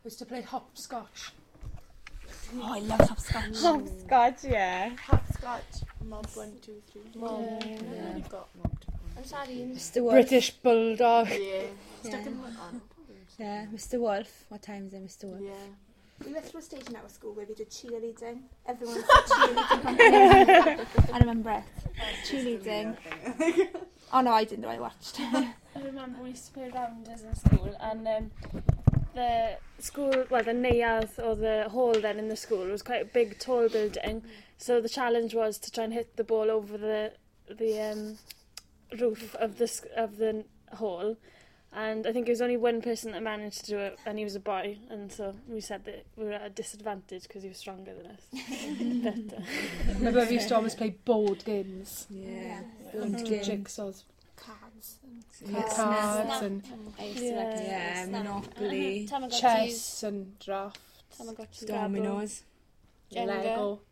Was to play hopscotch. Oh, I love hopscotch. Hopscotch, yeah. Hopscotch, Mob 1, 2, 3. Yeah. You've got Mob 2. I'm sorry. Mr. Wolf. British Bulldog. Yeah. Stuck Yeah. in one. Oh, no, Yeah, Mr. Wolf. What time is it, Mr. Wolf? yeah. We went through a stage in our school where we did cheerleading. Everyone did cheerleading. I remember it. Cheerleading. Oh no, I didn't. I watched. I remember we used to play rounders in school, and the school, well, the neuadd or the hall then in the school was quite a big, tall building. So the challenge was to try and hit the ball over the roof of the hall. And I think it was only one person that managed to do it, and he was a boy. And so we said that we were at a disadvantage because he was stronger than us. But, Remember we used to always play board games. Yeah. And do jigsaws. Cards. Cards and I used to like Yeah, Snap. Monopoly. Tamagotchis. chess and draft. Tamagotchis. Dominoes. Jenga. Lego.